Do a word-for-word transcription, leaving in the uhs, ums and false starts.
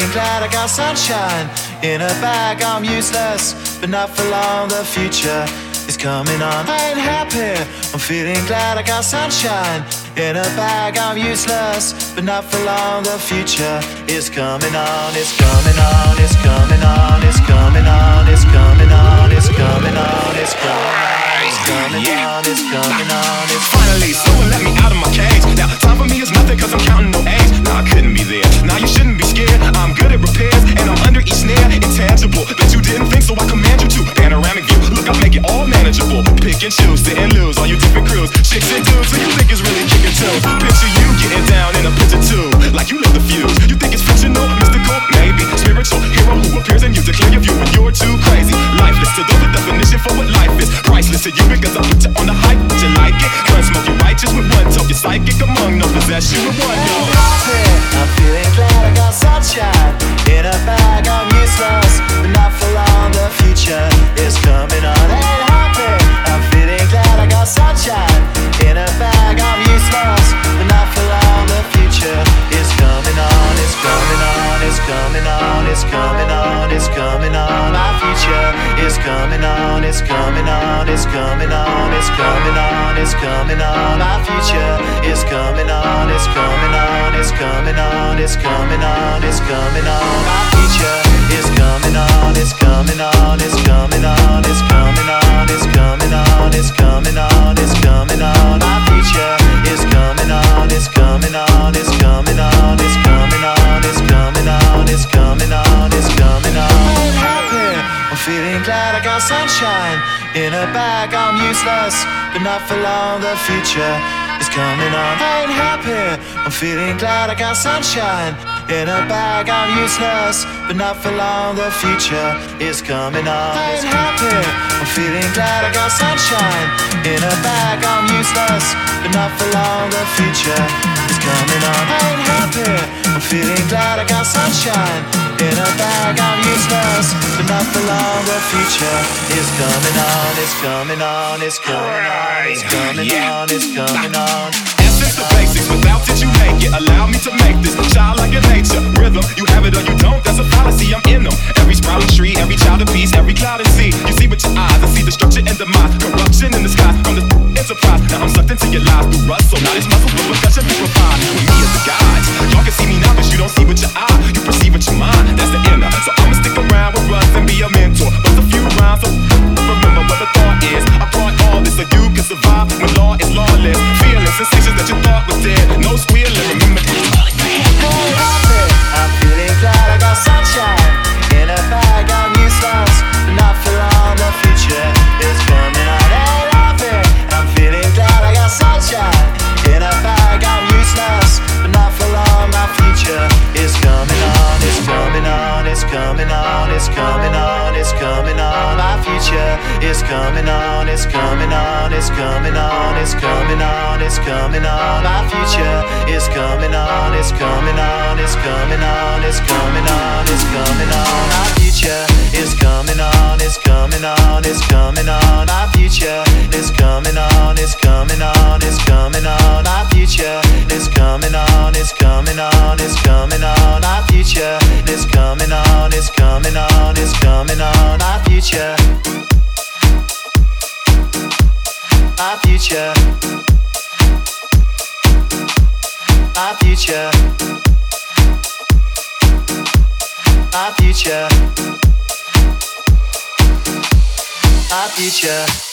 feeling glad I got sunshine in a bag. I'm useless, but not for long. The future is coming on. I ain't happy. I'm feeling glad I got sunshine in a bag. I'm useless, but not for long. The future is coming on. It's coming on. It's coming on. It's coming on. It's coming on. It's coming on. It's coming on. It's coming on. It's coming on. It's finally someone let me out of my cage. Now time for me is nothing, cause I'm counting no age. Nah, I couldn't be there. Now you shouldn't be scared. I'm good at repairs and I'm under each snare. Intangible, bet you didn't think, so I command you to. Panoramic view, look, I make it all manageable. Pick and choose, sit and lose, all you different crews. Chicks and dudes, who you think is really kicking too? Picture you getting down in a picture too, like you lit the fuse. You think it's fictional, mystical, maybe spiritual. Hero who appears and you declare your view when you're too crazy. Lifeless to those, the definition for what life is. Priceless to you because I put you on the hype. But you like it? Gun smoke, you righteous with one toe. You're psychic among no possess you with one go. I'm feeling glad I got sunshine in a bag. I'm useless, but not for long. The future is coming on. Ain't happy. I'm feeling glad I got sunshine in a bag. I'm useless, but not for long. The future is coming on. It's coming on. It's coming on. It's coming on. It's coming on. My future is coming on. It's coming on. It's coming on. It's coming on. It's coming on. My future is coming on. It's coming on. It's coming on. It's coming on. It's coming on. My future is coming on. It's coming on. It's coming on. It's coming on. It's coming on. It's coming on. It's coming on. My future is coming on. It's coming on. It's coming on. It's coming on. It's coming on. It's coming on. It's coming on. I'm happy. I'm feeling glad I got sunshine in a bag. I'm useless, but not for long. The future is coming on. I ain't happy. I'm feeling glad I got sunshine in a bag. I'm useless, but not for long. The future is coming on. I ain't happy. I'm feeling glad I got sunshine in a bag. I'm useless, but not for long. The future is coming on. I ain't happy. I'm feeling glad I got sunshine in a bag. I'm useless, but not for long. The future is coming on. It's coming on. It's coming on. It's coming on. It's coming on. Essence the basics, without it you make it. Allow me to make this child like your nature. Rhythm, you have it or you don't, that's a fallacy, I'm in them. Every sprouting tree, every child of peace, every cloud and sea. You see with your eyes, I see destruction and demise. Corruption in the sky, from the enterprise. Now I'm sucked into your lies through rust. So now this muscle with percussion be refined. With me as the guide, y'all can see me now, but you don't see with your eye. You perceive with your mind, that's the inner. So I'ma stick around with Russ and be a mentor. But a few rhymes, so remember what the thought is. I brought all this so you can survive when law is lawless. Feeling sensations that you thought was dead. No squealing, remember I'm feeling glad I got sunshine in a bag. I'm useless, but not for long. The future is coming on. Ain't happy. I'm feeling glad I got sunshine in a bag. I'm useless, but not for long. My future is coming on. It's coming on. It's coming on. It's coming on. It's coming on. My future is coming on. It's coming on. It's coming on. It's coming on. It's coming on. My future is coming on. It's coming on. It's coming on. It's coming on. It's coming on. My future is coming on. It's coming on. It's coming on. My future is coming on. It's coming on. It's coming on. My future is coming on. It's coming on. It's coming on. My future is coming on. It's coming on. It's coming on. My future. My future. My future. My future. My future.